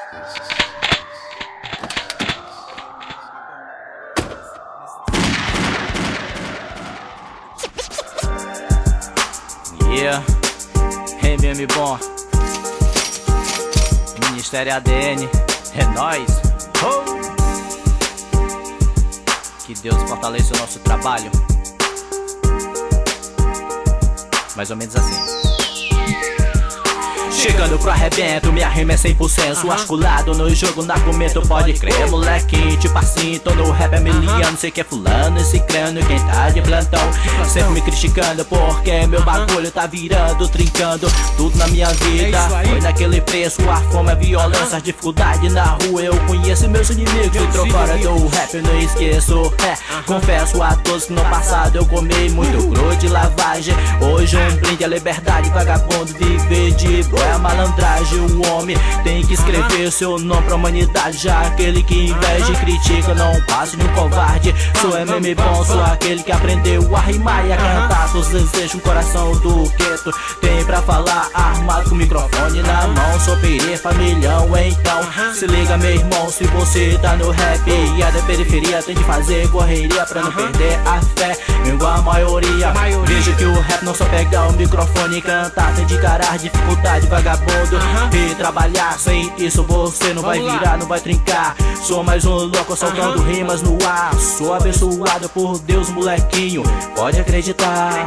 Yeah, MM bom, Ministério ADN, é nóis. Oh! Que Deus fortaleça o nosso trabalho. Mais ou menos assim. Chegando pro arrebento, minha rima é 100% articulado no jogo, no argumento, pode crer. Molequinho, tipo assim, tô no rap é miliano. Sei que é fulano, esse crânio, quem tá de plantão sempre me criticando, porque meu bagulho tá virando, trincando tudo na minha vida. Foi naquele preço, a fome, a violência, a dificuldade na rua. Eu conheço meus inimigos e tô fora do rap, eu não esqueço. Confesso a todos que no passado eu comi muito cru de lavagem. Hoje um brinde à liberdade, vagabundo, viver de boa. É a malandragem, o homem tem que escrever seu nome pra humanidade. Já aquele que inveja e critica, não passe no covarde. Sou MM bom, sou aquele que aprendeu a rimar e a cantar. Todos desejos no coração do gueto, tem pra falar armado com o microfone na mão. Sou perê, familhão, então se liga meu irmão, se você tá no rap e é da periferia, tem de fazer correria pra não perder a fé, igual a maioria. Vejo que o rap não só pegar o microfone e cantar, tem de encarar dificuldade, vagabundo, e trabalhar. Sem isso você não vai virar, não vai trincar. Sou mais um louco soltando rimas no ar. Sou abençoado por Deus, molequinho, pode acreditar.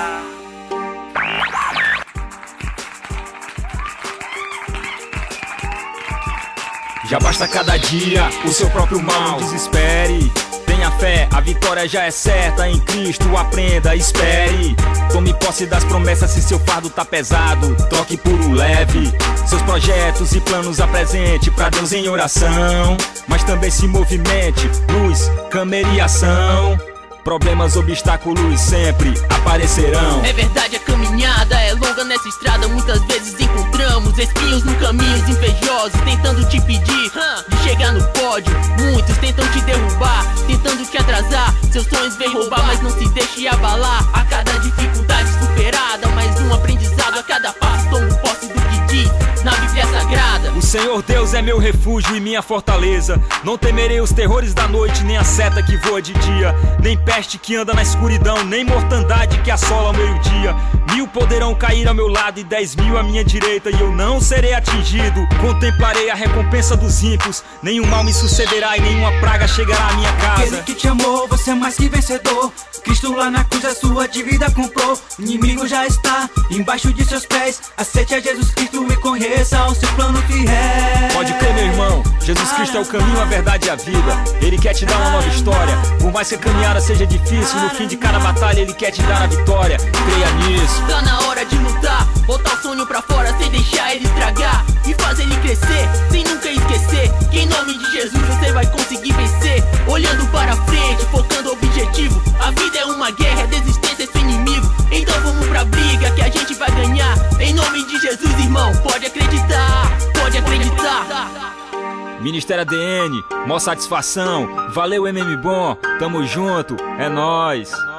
Já basta cada dia o seu próprio mal, desespere. Tenha fé, a vitória já é certa. Em Cristo aprenda, espere. Tome posse das promessas se seu fardo tá pesado. Troque por um leve. Seus projetos e planos apresente pra Deus em oração. Mas também se movimente, luz, câmera e ação. Problemas, obstáculos sempre aparecerão. É verdade, a caminhada é longa nessa estrada. Muitas vezes encontramos espinhos no caminho, invejosos tentando te impedir de chegar no pódio. Muitos tentam te derrubar, tentando te atrasar. Seus sonhos vêm roubar, mas não se deixe abalar. A cada dificuldade superada, mais um aprendizado. A cada passo tomo posse do que diz na Bíblia Sagrada. O Senhor Deus é meu refúgio e minha fortaleza. Não temerei os terrores da noite, nem a seta que voa de dia, nem peste que anda na escuridão, nem mortandade que assola ao meio-dia. 1000 poderão cair ao meu lado e 10.000 à minha direita, e eu não serei atingido. Contemplarei a recompensa dos ímpios. Nenhum mal me sucederá e nenhuma praga chegará à minha casa. Aquele que te amou, você é mais que vencedor. Cristo lá na cruz a sua dívida comprou. O inimigo já está embaixo de seus pés. Aceite a Jesus Cristo e conheça o seu plano fiel. Pode crer, meu irmão, Jesus Cristo é o caminho, a verdade e a vida. Ele quer te dar uma nova história. Por mais que a caminhada seja difícil, no fim de cada batalha Ele quer te dar a vitória. Creia nisso. Tá na hora de lutar, botar o sonho pra fora sem deixar ele estragar, e fazer ele crescer, sem nunca esquecer que em nome de Jesus você vai conseguir vencer. Olhando para frente, focando o objetivo. A vida é uma guerra, é desistência esse inimigo. Então vamos pra briga que a gente vai ganhar. Em nome de Jesus, irmão, pode acreditar, pode acreditar. Ministério ADN, mó satisfação. Valeu, MM bom, tamo junto, é nóis.